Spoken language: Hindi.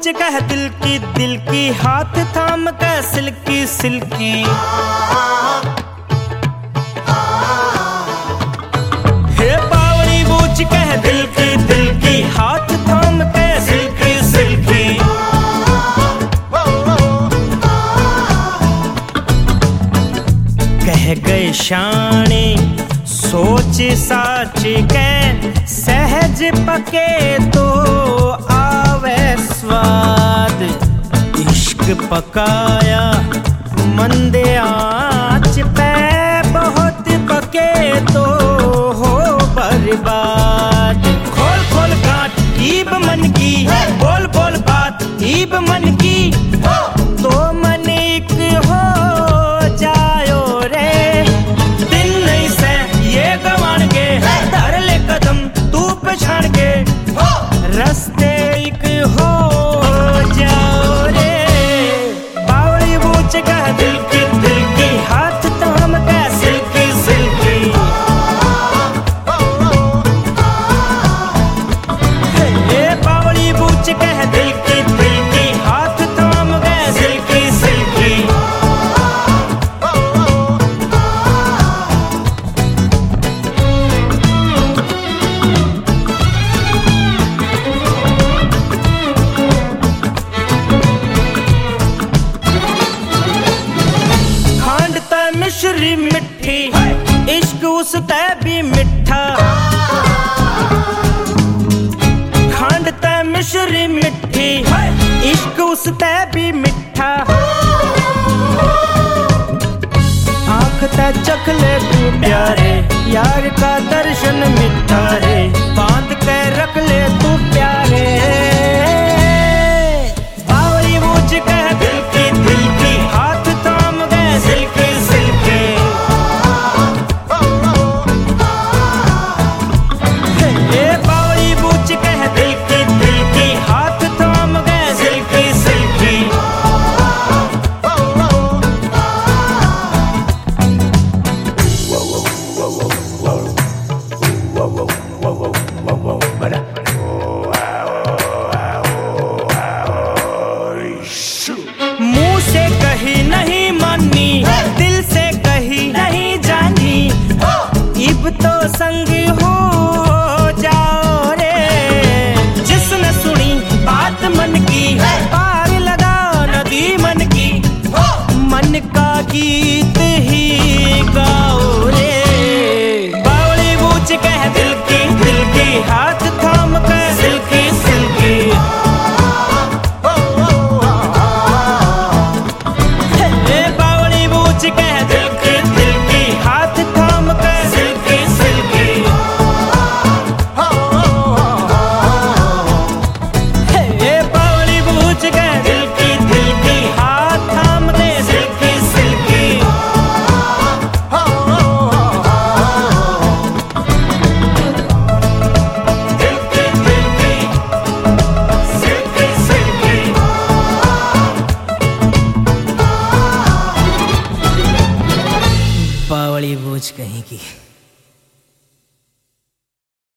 कह दिल की हाथ थाम के सिल्की सिल्की। हे बावली बूझ कह दिल की हाथ थाम के सिल्की सिल्की। कह गए शाने सोच साच के सहज पके तो आवे स्वाद। इश्क पकाया मंदे आँच पे बहुत पके तो हो बर्बाद। खोल खोल गांठ ईब मन की, बोल बोल बात ईब मन की। तो मन एक हो जायो रे, दिन नहीं से ये गवान के। धर ले कदम तू पछाड़ के, रस्ते एक हो जाओ रे। बावली बूझ कह दिल की हाथ थाम के सिल्की सिल्की। हे बावली बूझ कह दिल की हाथ थाम के सिल्की सिल्की। मिश्री मिठी इश्क उसते भी मिठा। खंड ते मिश्री मिठी इश्क उसते भी मिठा। आँख ते चख ले तू प्यारे, यार का दर्शन मिठा रे। बांध के रख